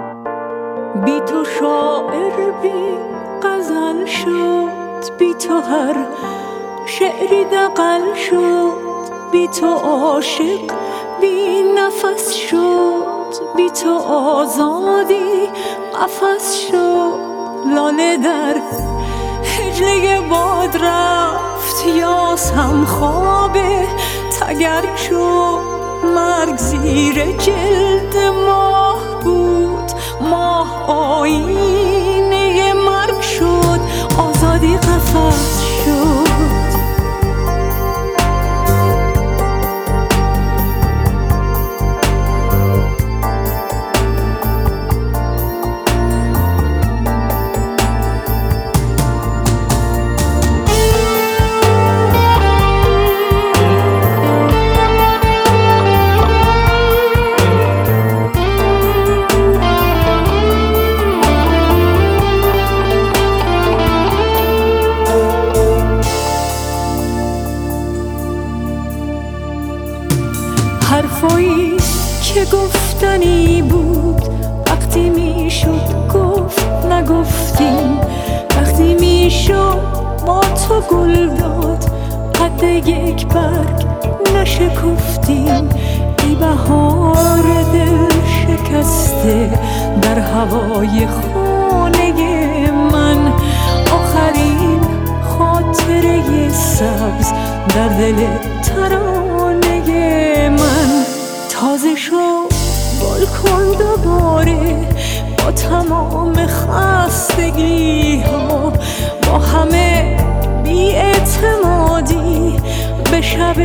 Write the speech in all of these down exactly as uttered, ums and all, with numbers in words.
بی تو شاعر بی غزل شد، بی تو هر شعری دغل شد، بی تو عاشق بی نفس شد، بی تو آزادی قفس شد. لاله در هجله باد رفت، یاسم خواب تگرگ شد. مرگ زیر جلد ماه بود، ماه آینه مرگ شد، آزادی قفس شد. حرفایی که گفتنی بود، وقتی میشد گفت نگفتیم، وقتی میشد با تو گل داد قد یک برگ نشکفتیم. ای بهار دل شکسته در هوای خانه من، آخرین خاطره سبز در دل ترانه من. تازه شو گل کن دوباره با تمام خستگی ها، با همه بی اعتمادی به شب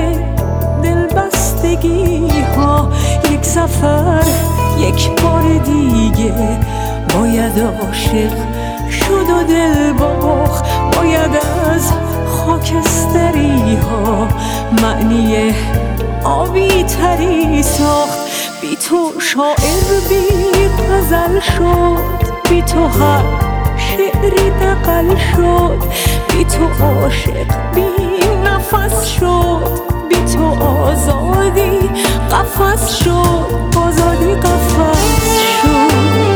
دلبستگی ها. یک سفر یک بار دیگه باید عاشق شد و دل باخت، باید از خاکستری ها معنی آبی تری ساخت. بی تو شاعر بی غزل شد، بی تو هر شعری دغل شد، بی تو عاشق بی نفس شد، بی تو آزادی قفس شد، آزادی قفس شد.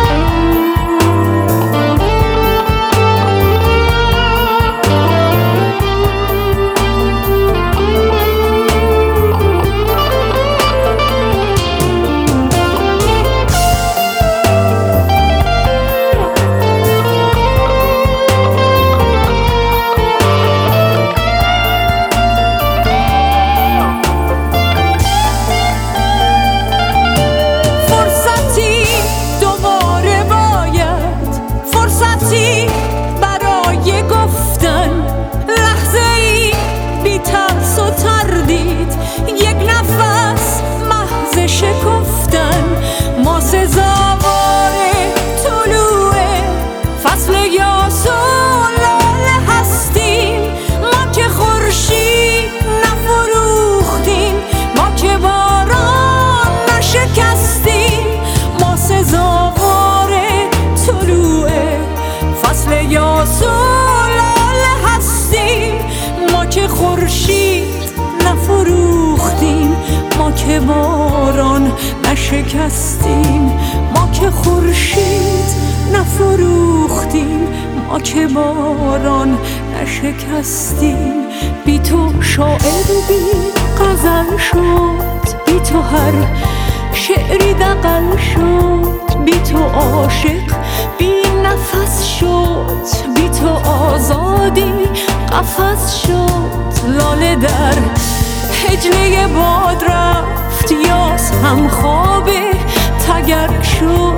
ما سزاوار طلوع فصل یاس و لاله هستیم، ما که خورشید نفروختیم، ما که باران نشکستیم. ما سزاوار طلوع فصل یاس و لاله هستیم، ما که خورشید نفروختیم، ما که باران نشکستیم، ما که خورشید نفروختیم، ما که باران نشکستیم. بی تو شاعر بی غزل شد، بی تو هر شعری دغل شد، بی تو عاشق بی نفس شد، بی تو آزادی قفس شد. لاله در هجله باد رفت، یاس هم خواب تگرگ شد.